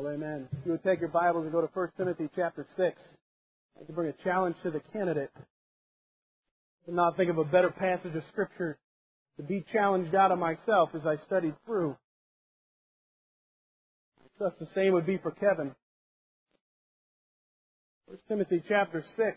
Well, amen. If you would take your Bibles and go to 1 Timothy chapter 6, I'd like to bring a challenge to the candidate. I could not think of a better passage of Scripture to be challenged out of myself as I studied through. I trust the same would be for Kevin. 1 Timothy chapter 6,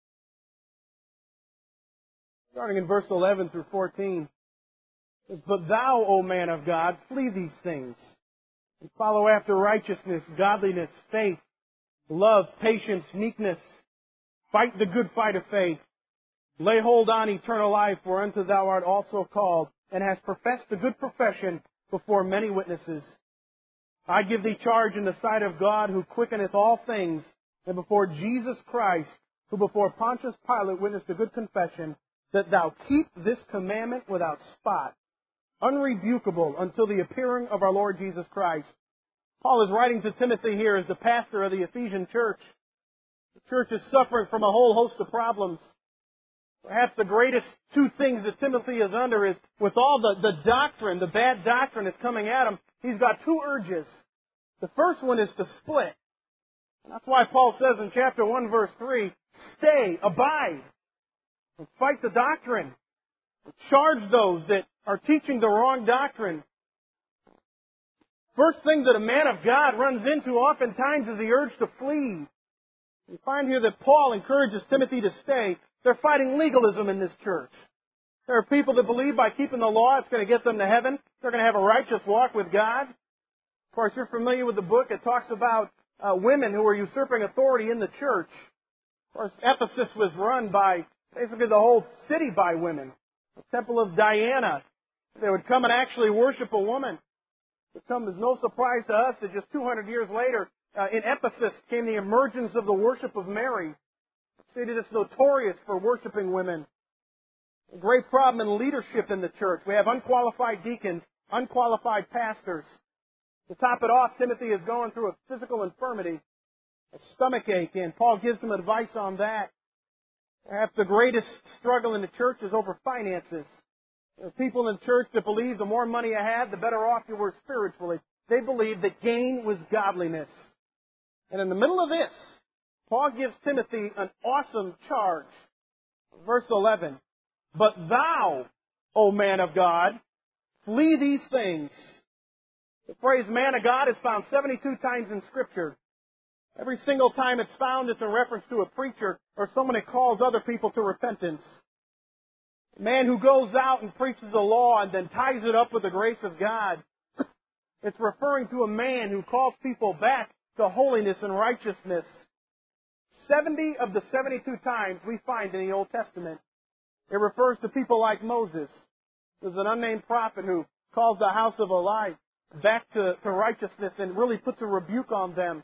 starting in verse 11 through 14. It says, "But thou, O man of God, flee these things, and follow after righteousness, godliness, faith, love, patience, meekness. Fight the good fight of faith. Lay hold on eternal life, whereunto thou art also called, and hast professed the good profession before many witnesses. I give thee charge in the sight of God, who quickeneth all things, and before Jesus Christ, who before Pontius Pilate witnessed a good confession, that thou keep this commandment without spot, unrebukable, until the appearing of our Lord Jesus Christ." Paul is writing to Timothy here as the pastor of the Ephesian church. The church is suffering from a whole host of problems. Perhaps the greatest two things that Timothy is under is, with all the doctrine, the bad doctrine that's coming at him, he's got two urges. The first one is to split. And that's why Paul says in chapter 1, verse 3, "Stay, abide, and fight the doctrine. Charge those that are teaching the wrong doctrine." First thing that a man of God runs into oftentimes is the urge to flee. You find here that Paul encourages Timothy to stay. They're fighting legalism in this church. There are people that believe by keeping the law it's going to get them to heaven. They're going to have a righteous walk with God. Of course, you're familiar with the book. It talks about women who are usurping authority in the church. Of course, Ephesus was run by basically the whole city by women. The temple of Diana. They would come and actually worship a woman. It comes as no surprise to us that just 200 years later, in Ephesus came the emergence of the worship of Mary. The city that's notorious for worshiping women. A great problem in leadership in the church. We have unqualified deacons, unqualified pastors. To top it off, Timothy is going through a physical infirmity, a stomach ache, and Paul gives him advice on that. Perhaps the greatest struggle in the church is over finances. There are people in the church that believe the more money you had, the better off you were spiritually. They believed that gain was godliness. And in the middle of this, Paul gives Timothy an awesome charge. Verse 11, "But thou, O man of God, flee these things." The phrase man of God is found 72 times in Scripture. Every single time it's found, it's in reference to a preacher or someone that calls other people to repentance. A man who goes out and preaches the law and then ties it up with the grace of God. It's referring to a man who calls people back to holiness and righteousness. 70 of the 72 times we find in the Old Testament, it refers to people like Moses. There's an unnamed prophet who calls the house of Eli back to righteousness and really puts a rebuke on them.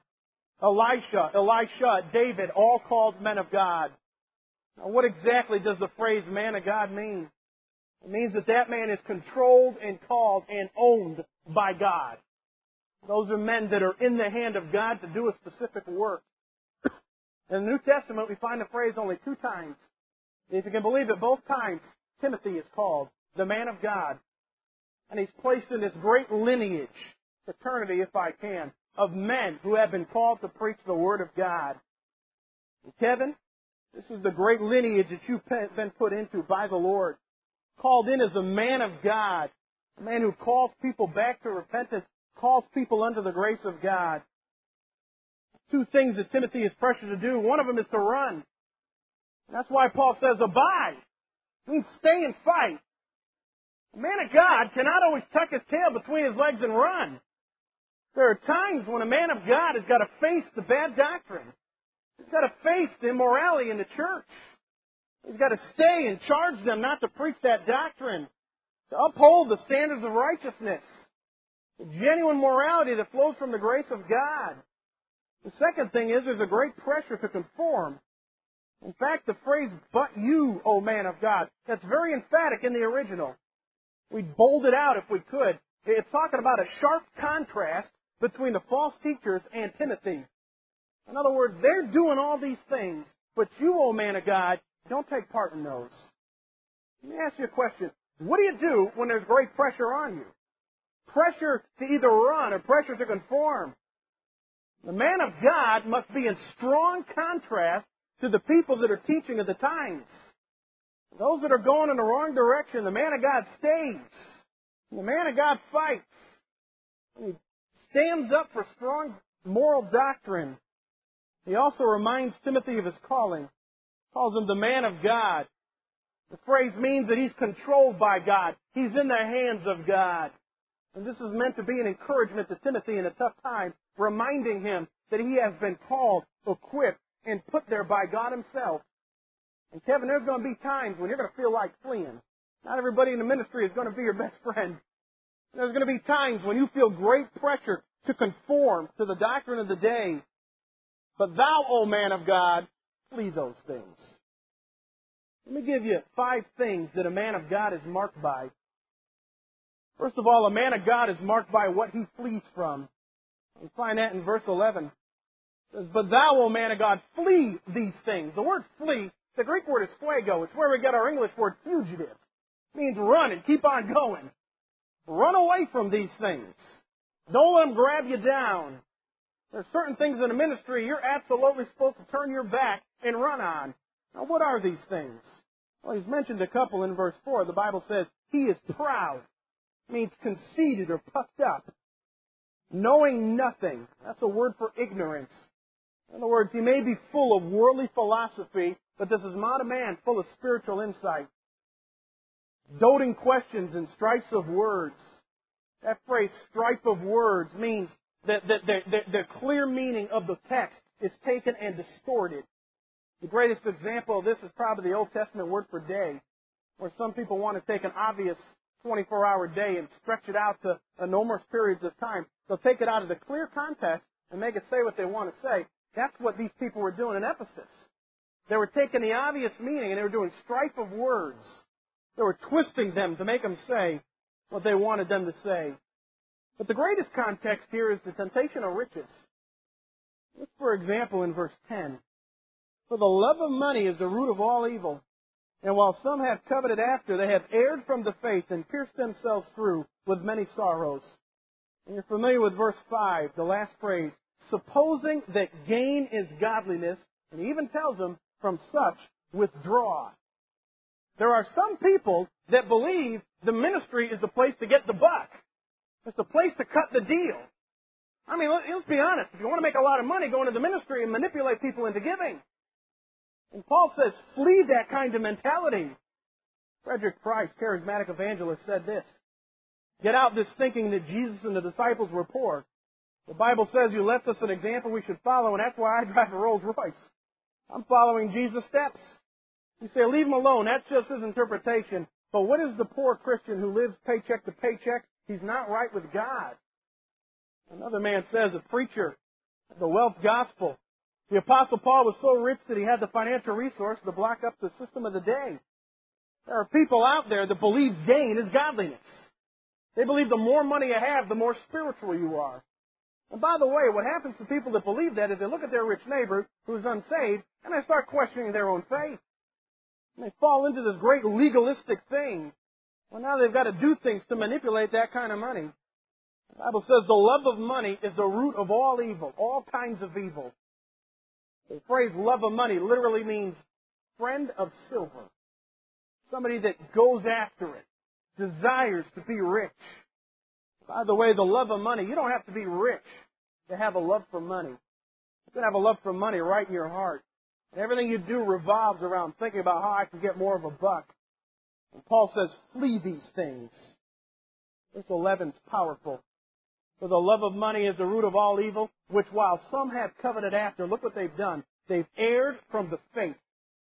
Elisha, David, all called men of God. Now, what exactly does the phrase man of God mean? It means that man is controlled and called and owned by God. Those are men that are in the hand of God to do a specific work. In the New Testament, we find the phrase only 2 times. If you can believe it, both times Timothy is called the man of God. And he's placed in this great lineage, fraternity if I can, of men who have been called to preach the Word of God. And Kevin, this is the great lineage that you've been put into by the Lord. Called in as a man of God. A man who calls people back to repentance. Calls people under the grace of God. 2 things that Timothy is pressured to do. One of them is to run. And that's why Paul says, abide. It means stay and fight. A man of God cannot always tuck his tail between his legs and run. There are times when a man of God has got to face the bad doctrine. He's got to face the immorality in the church. He's got to stay and charge them not to preach that doctrine. To uphold the standards of righteousness. The genuine morality that flows from the grace of God. The second thing is there's a great pressure to conform. In fact, the phrase, "but you, O man of God," that's very emphatic in the original. We'd bold it out if we could. It's talking about a sharp contrast between the false teachers and Timothy. In other words, they're doing all these things, but you, O man of God, don't take part in those. Let me ask you a question. What do you do when there's great pressure on you? Pressure to either run or pressure to conform. The man of God must be in strong contrast to the people that are teaching of the times. Those that are going in the wrong direction, the man of God stays. The man of God fights. He stands up for strong moral doctrine. He also reminds Timothy of his calling. Calls him the man of God. The phrase means that he's controlled by God. He's in the hands of God. And this is meant to be an encouragement to Timothy in a tough time, reminding him that he has been called, equipped, and put there by God Himself. And Kevin, there's going to be times when you're going to feel like fleeing. Not everybody in the ministry is going to be your best friend. There's going to be times when you feel great pressure to conform to the doctrine of the day. But thou, O man of God, flee those things. Let me give you 5 things that a man of God is marked by. First of all, a man of God is marked by what he flees from. We find that in verse 11. It says, but thou, O man of God, flee these things. The word flee, the Greek word is fuego. It's where we get our English word fugitive. It means run and keep on going. Run away from these things. Don't let them grab you down. There are certain things in the ministry you're absolutely supposed to turn your back and run on. Now, what are these things? Well, he's mentioned a couple in verse 4. The Bible says, he is proud. It means conceited or puffed up. Knowing nothing. That's a word for ignorance. In other words, he may be full of worldly philosophy, but this is not a man full of spiritual insight. Doting questions and strifes of words. That phrase, strife of words, means that the clear meaning of the text is taken and distorted. The greatest example of this is probably the Old Testament word for day, where some people want to take an obvious 24-hour day and stretch it out to enormous periods of time. They'll take it out of the clear context and make it say what they want to say. That's what these people were doing in Ephesus. They were taking the obvious meaning and they were doing strife of words. They were twisting them to make them say what they wanted them to say. But the greatest context here is the temptation of riches. Look, for example, in verse 10. For the love of money is the root of all evil. And while some have coveted after, they have erred from the faith and pierced themselves through with many sorrows. And you're familiar with verse 5, the last phrase. Supposing that gain is godliness, and he even tells them, from such withdraw. There are some people that believe the ministry is the place to get the buck. It's the place to cut the deal. I mean, let's be honest. If you want to make a lot of money, go into the ministry and manipulate people into giving. And Paul says, flee that kind of mentality. Frederick Price, charismatic evangelist, said this. Get out this thinking that Jesus and the disciples were poor. The Bible says you left us an example we should follow, and that's why I drive a Rolls Royce. I'm following Jesus' steps. You say, leave him alone. That's just his interpretation. But what is the poor Christian who lives paycheck to paycheck? He's not right with God. Another man says, a preacher, the wealth gospel. The Apostle Paul was so rich that he had the financial resource to block up the system of the day. There are people out there that believe gain is godliness. They believe the more money you have, the more spiritual you are. And by the way, what happens to people that believe that is they look at their rich neighbor who's unsaved and they start questioning their own faith. And they fall into this great legalistic thing. Well, now they've got to do things to manipulate that kind of money. The Bible says the love of money is the root of all evil, all kinds of evil. The phrase love of money literally means friend of silver. Somebody that goes after it, desires to be rich. By the way, the love of money, you don't have to be rich to have a love for money. You can have a love for money right in your heart. And everything you do revolves around thinking about how I can get more of a buck. And Paul says, flee these things. Verse 11 is powerful. For the love of money is the root of all evil, which while some have coveted after, look what they've done. They've erred from the faith.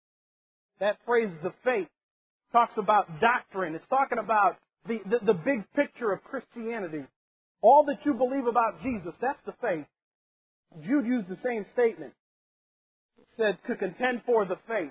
That phrase, the faith, talks about doctrine. It's talking about the big picture of Christianity. All that you believe about Jesus, that's the faith. Jude used the same statement. He said, to contend for the faith.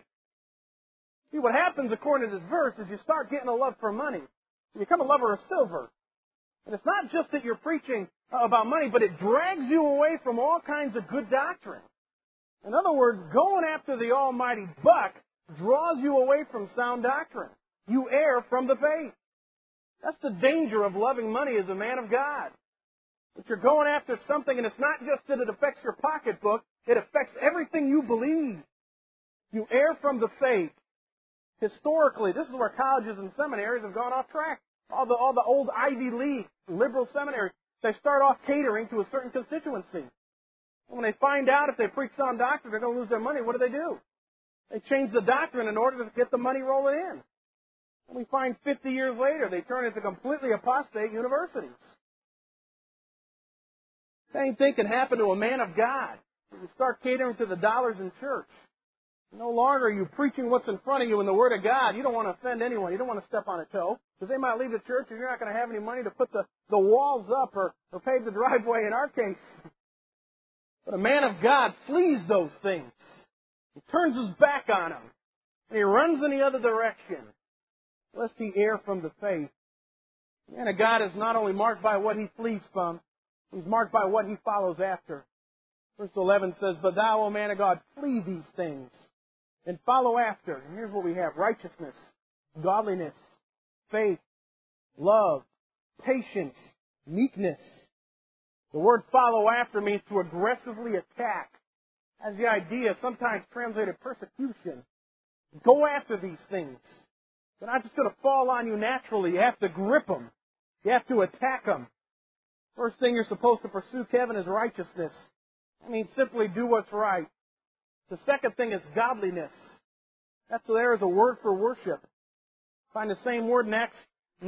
See, what happens according to this verse is you start getting a love for money. You become a lover of silver. And it's not just that you're preaching about money, but it drags you away from all kinds of good doctrine. In other words, going after the almighty buck draws you away from sound doctrine. You err from the faith. That's the danger of loving money as a man of God. But you're going after something, and it's not just that it affects your pocketbook, it affects everything you believe. You err from the faith. Historically, this is where colleges and seminaries have gone off track. All the old Ivy League liberal seminaries, they start off catering to a certain constituency. When they find out if they preach sound doctrine, they're going to lose their money, what do? They change the doctrine in order to get the money rolling in. And we find 50 years later, they turn into completely apostate universities. Same thing can happen to a man of God. You start catering to the dollars in church. No longer are you preaching what's in front of you in the Word of God. You don't want to offend anyone. You don't want to step on a toe. Because they might leave the church and you're not going to have any money to put the walls up or pave the driveway in our case. But a man of God flees those things. He turns his back on them. And he runs in the other direction, lest he err from the faith. The man of God is not only marked by what he flees from, he's marked by what he follows after. Verse 11 says, "But thou, O man of God, flee these things, and follow after." And here's what we have: righteousness, godliness, faith, love, patience, meekness. The word follow after means to aggressively attack. Has the idea, sometimes translated persecution. Go after these things. They're not just going to fall on you naturally. You have to grip them. You have to attack them. First thing you're supposed to pursue, Kevin, is righteousness. I mean, simply do what's right. The second thing is godliness. There is a word for worship. Find the same word in Acts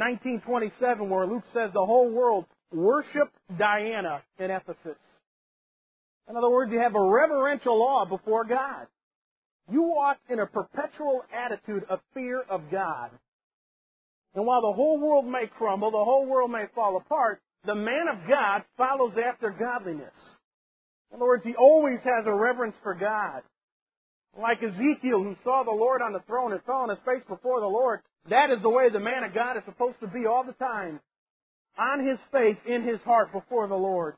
19:27, where Luke says the whole world worshiped Diana in Ephesus. In other words, you have a reverential awe before God. You walk in a perpetual attitude of fear of God. And while the whole world may crumble, the whole world may fall apart, the man of God follows after godliness. In other words, he always has a reverence for God. Like Ezekiel, who saw the Lord on the throne and fell on his face before the Lord, that is the way the man of God is supposed to be all the time. On his face, in his heart, before the Lord.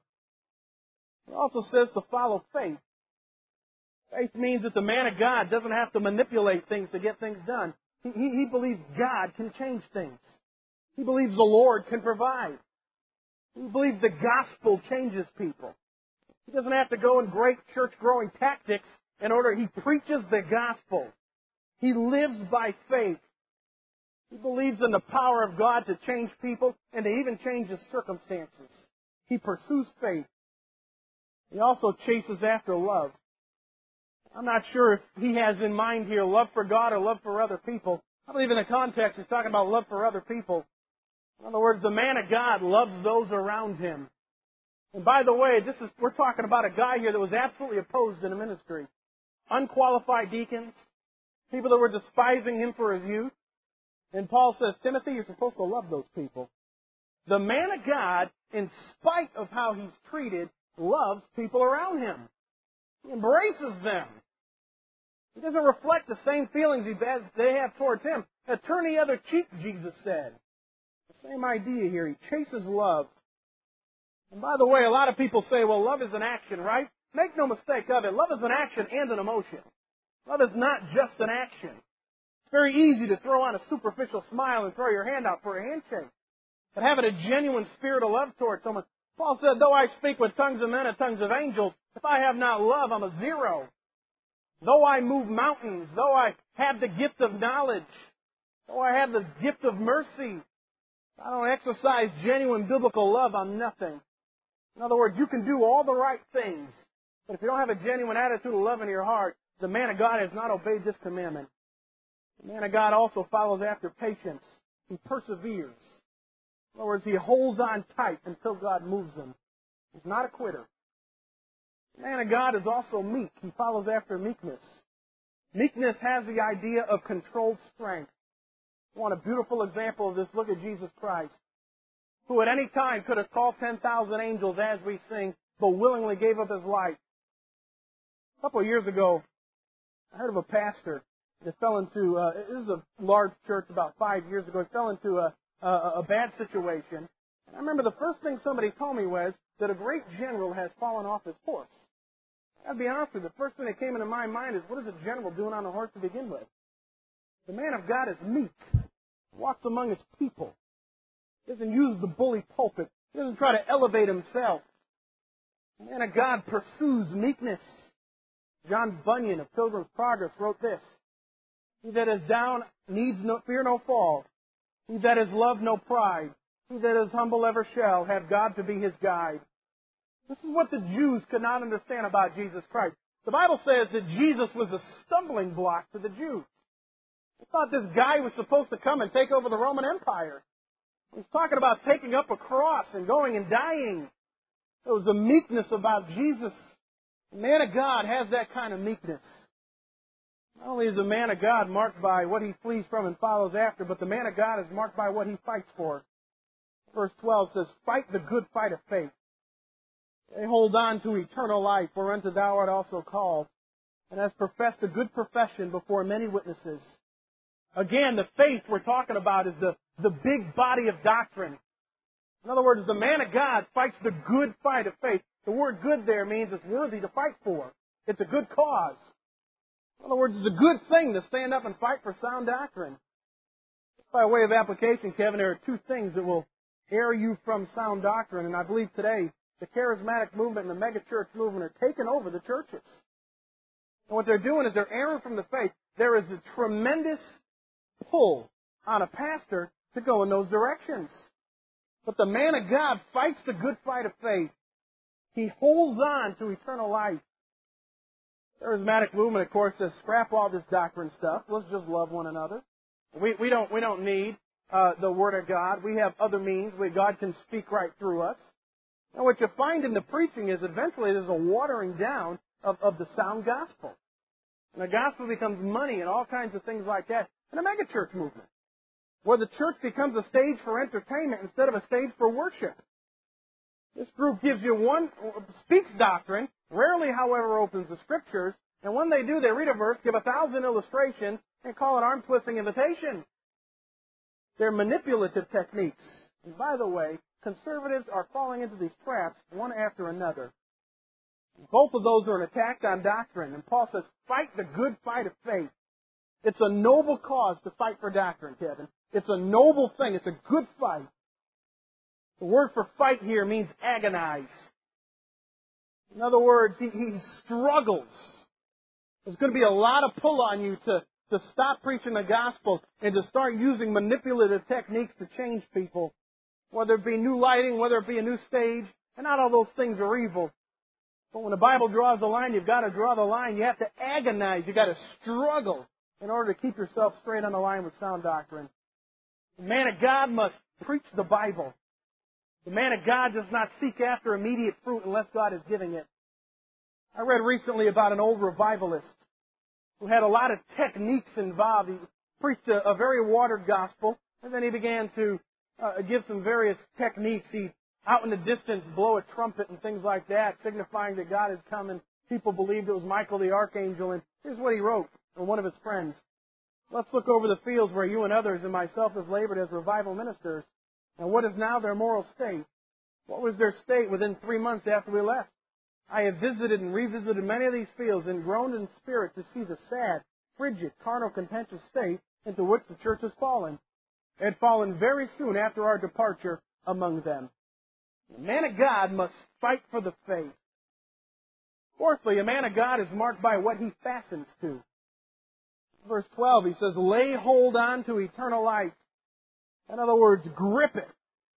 It also says to follow faith. Faith means that the man of God doesn't have to manipulate things to get things done. He believes God can change things. He believes the Lord can provide. He believes the gospel changes people. He doesn't have to go in great church-growing tactics in order. He preaches the gospel. He lives by faith. He believes in the power of God to change people and to even change his circumstances. He pursues faith. He also chases after love. I'm not sure if he has in mind here love for God or love for other people. I believe in the context he's talking about love for other people. In other words, the man of God loves those around him. And by the way, we're talking about a guy here that was absolutely opposed in the ministry. Unqualified deacons, people that were despising him for his youth. And Paul says, Timothy, you're supposed to love those people. The man of God, in spite of how he's treated, loves people around him. He embraces them. He doesn't reflect the same feelings they have towards him. Turn the other cheek, Jesus said. The same idea here. He chases love. And by the way, a lot of people say, well, love is an action, right? Make no mistake of it. Love is an action and an emotion. Love is not just an action. It's very easy to throw on a superficial smile and throw your hand out for a handshake. But having a genuine spirit of love towards someone. Paul said, though I speak with tongues of men and tongues of angels, if I have not love, I'm a zero. Though I move mountains, though I have the gift of knowledge, though I have the gift of mercy, if I don't exercise genuine biblical love, I'm nothing. In other words, you can do all the right things, but if you don't have a genuine attitude of love in your heart, the man of God has not obeyed this commandment. The man of God also follows after patience. He perseveres. In other words, he holds on tight until God moves him. He's not a quitter. The man of God is also meek. He follows after meekness. Meekness has the idea of controlled strength. You want a beautiful example of this? Look at Jesus Christ, who at any time could have called 10,000 angels as we sing, but willingly gave up his life. A couple of years ago, I heard of a pastor that fell into, this is a large church about 5 years ago, he fell into a bad situation. And I remember the first thing somebody told me was that a great general has fallen off his horse. I'll be honest with you, the first thing that came into my mind is, what is a general doing on a horse to begin with? The man of God is meek, walks among his people, doesn't use the bully pulpit He doesn't try to elevate himself. The man of God pursues meekness. John Bunyan of Pilgrim's Progress wrote this: "He that is down needs no fear no fall. He that is loved no pride. He that is humble ever shall have God to be his guide." This is what the Jews could not understand about Jesus Christ. The Bible says that Jesus was a stumbling block to the Jews. They thought this guy was supposed to come and take over the Roman Empire. He's talking about taking up a cross and going and dying. There was a meekness about Jesus. The man of God has that kind of meekness. Not only is the man of God marked by what he flees from and follows after, but the man of God is marked by what he fights for. Verse 12 says, "Fight the good fight of faith. They hold on to eternal life, whereunto thou art also called, and hast professed a good profession before many witnesses." Again, the faith we're talking about is the big body of doctrine. In other words, the man of God fights the good fight of faith. The word good there means it's worthy to fight for. It's a good cause. In other words, it's a good thing to stand up and fight for sound doctrine. By way of application, Kevin, there are two things that will err you from sound doctrine, and I believe today the charismatic movement and the megachurch movement are taking over the churches. And what they're doing is they're erring from the faith. There is a tremendous pull on a pastor to go in those directions. But the man of God fights the good fight of faith. He holds on to eternal life. The charismatic movement, of course, says, scrap all this doctrine stuff. Let's just love one another. We don't need the Word of God. We have other means where God can speak right through us. And what you find in the preaching is eventually there's a watering down of the sound gospel. And the gospel becomes money and all kinds of things like that. And a megachurch movement, where the church becomes a stage for entertainment instead of a stage for worship. This group gives you speaks doctrine, rarely, however, opens the Scriptures, and when they do, they read a verse, give 1,000 illustrations, and call it arm-twisting invitation. They're manipulative techniques. And by the way, conservatives are falling into these traps one after another. Both of those are an attack on doctrine. And Paul says, fight the good fight of faith. It's a noble cause to fight for doctrine, Kevin. It's a noble thing. It's a good fight. The word for fight here means agonize. In other words, he struggles. There's going to be a lot of pull on you to stop preaching the gospel and to start using manipulative techniques to change people. Whether it be new lighting, whether it be a new stage, and not all those things are evil. But when the Bible draws the line, you've got to draw the line. You have to agonize. You've got to struggle in order to keep yourself straight on the line with sound doctrine. The man of God must preach the Bible. The man of God does not seek after immediate fruit unless God is giving it. I read recently about an old revivalist who had a lot of techniques involved. He preached a very watered gospel, and then he began to give some various techniques. He'd out in the distance blow a trumpet and things like that, signifying that God has come, and people believed it was Michael the archangel. And here's what he wrote from one of his friends. Let's look over the fields where you and others and myself have labored as revival ministers. And what is now their moral state? What was their state within 3 months after we left? I have visited and revisited many of these fields and groaned in spirit to see the sad, frigid, carnal, contentious state into which the church has fallen. It had fallen very soon after our departure among them. The man of God must fight for the faith. Fourthly, a man of God is marked by what he fastens to. Verse 12, he says, lay hold on to eternal life. In other words, grip it.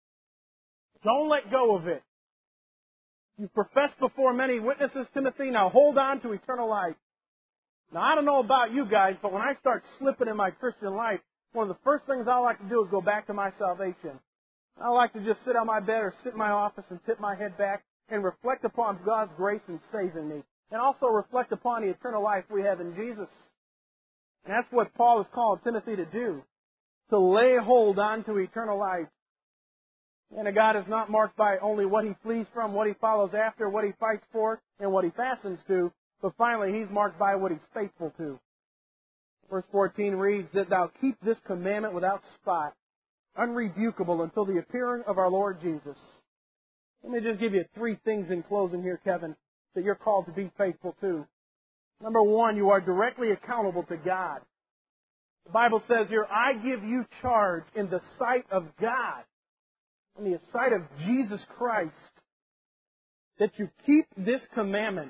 Don't let go of it. You've professed before many witnesses, Timothy. Now hold on to eternal life. Now, I don't know about you guys, but when I start slipping in my Christian life, one of the first things I like to do is go back to my salvation. I like to just sit on my bed or sit in my office and tip my head back and reflect upon God's grace in saving me. And also reflect upon the eternal life we have in Jesus. And that's what Paul has called Timothy to do. To lay hold on to eternal life. And a God is not marked by only what he flees from, what he follows after, what he fights for, and what he fastens to. But finally, he's marked by what he's faithful to. Verse 14 reads, that thou keep this commandment without spot, unrebukable until the appearing of our Lord Jesus. Let me just give you 3 things in closing here, Kevin, that you're called to be faithful to. Number 1, you are directly accountable to God. The Bible says here, I give you charge in the sight of God. in the sight of Jesus Christ that you keep this commandment.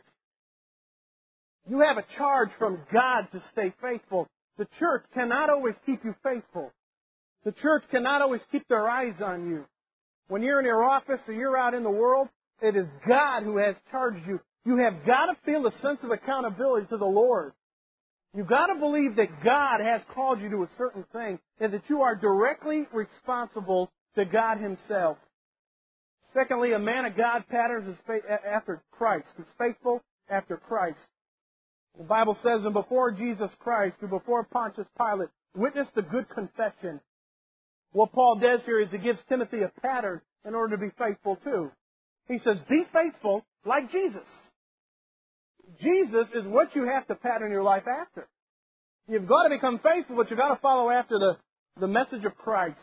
You have a charge from God to stay faithful. The church cannot always keep you faithful. The church cannot always keep their eyes on you. When you're in your office or you're out in the world, it is God who has charged you. You have got to feel a sense of accountability to the Lord. You've got to believe that God has called you to a certain thing and that you are directly responsible to God Himself. Secondly, a man of God patterns after Christ. He's faithful after Christ. The Bible says, and before Jesus Christ, or before Pontius Pilate, witnessed a good confession. What Paul does here is he gives Timothy a pattern in order to be faithful too. He says, be faithful like Jesus. Jesus is what you have to pattern your life after. You've got to become faithful, but you've got to follow after the message of Christ.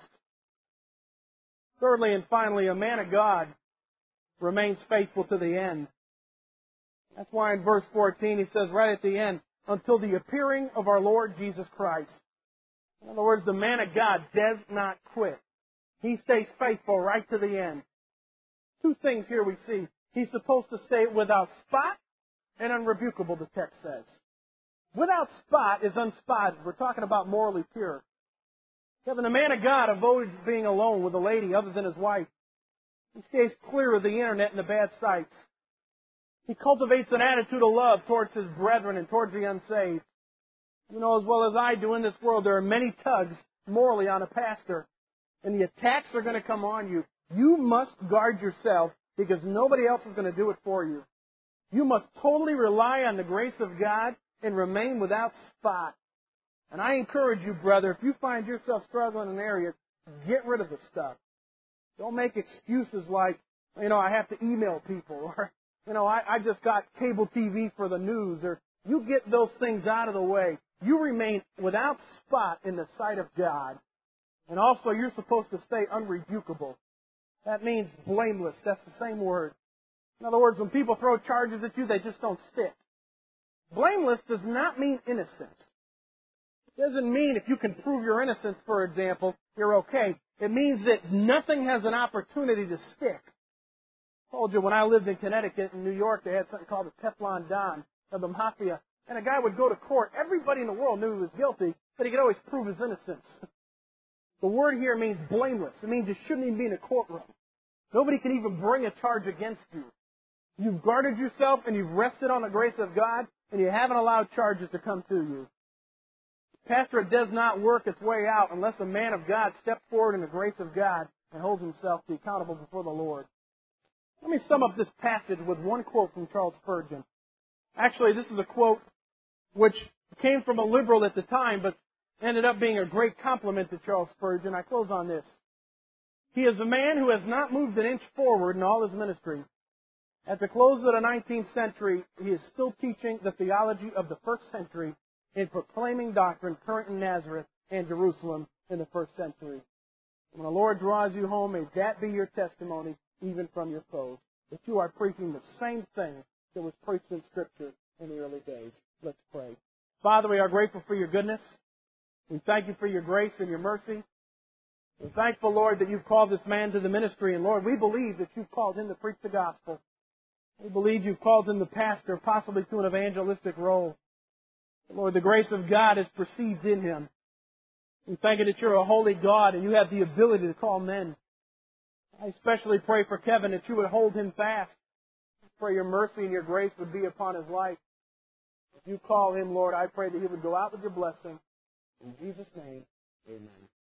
Thirdly and finally, a man of God remains faithful to the end. That's why in verse 14 he says right at the end, until the appearing of our Lord Jesus Christ. In other words, the man of God does not quit. He stays faithful right to the end. Two things here we see. He's supposed to stay without spot and unrebukable, the text says. Without spot is unspotted. We're talking about morally pure. Kevin, the man of God avoids being alone with a lady other than his wife. He stays clear of the internet and the bad sites. He cultivates an attitude of love towards his brethren and towards the unsaved. You know as well as I do in this world, there are many tugs morally on a pastor. And the attacks are going to come on you. You must guard yourself because nobody else is going to do it for you. You must totally rely on the grace of God and remain without spot. And I encourage you, brother, if you find yourself struggling in an area, get rid of the stuff. Don't make excuses like, I have to email people, or, I just got cable TV for the news, or you get those things out of the way. You remain without spot in the sight of God. And also, you're supposed to stay unrebukable. That means blameless. That's the same word. In other words, when people throw charges at you, they just don't stick. Blameless does not mean innocent. It doesn't mean if you can prove your innocence, for example, you're okay. It means that nothing has an opportunity to stick. I told you when I lived in Connecticut and New York, they had something called the Teflon Don of the Mafia. And a guy would go to court. Everybody in the world knew he was guilty, but he could always prove his innocence. The word here means blameless. It means you shouldn't even be in a courtroom. Nobody can even bring a charge against you. You've guarded yourself and you've rested on the grace of God and you haven't allowed charges to come to you. Pastorate does not work its way out unless a man of God steps forward in the grace of God and holds himself to be accountable before the Lord. Let me sum up this passage with one quote from Charles Spurgeon. Actually, this is a quote which came from a liberal at the time, but ended up being a great compliment to Charles Spurgeon. I close on this. He is a man who has not moved an inch forward in all his ministry. At the close of the 19th century, he is still teaching the theology of the first century and proclaiming doctrine current in Nazareth and Jerusalem in the first century. When the Lord draws you home, may that be your testimony, even from your foes, that you are preaching the same thing that was preached in Scripture in the early days. Let's pray. Father, we are grateful for your goodness. We thank you for your grace and your mercy. We're thankful, Lord, that you've called this man to the ministry. And, Lord, we believe that you've called him to preach the gospel. We believe you've called him the pastor, possibly to an evangelistic role. Lord, the grace of God is perceived in him. We thank you that you're a holy God and you have the ability to call men. I especially pray for Kevin that you would hold him fast. Pray your mercy and your grace would be upon his life. If you call him, Lord, I pray that he would go out with your blessing. In Jesus' name, amen.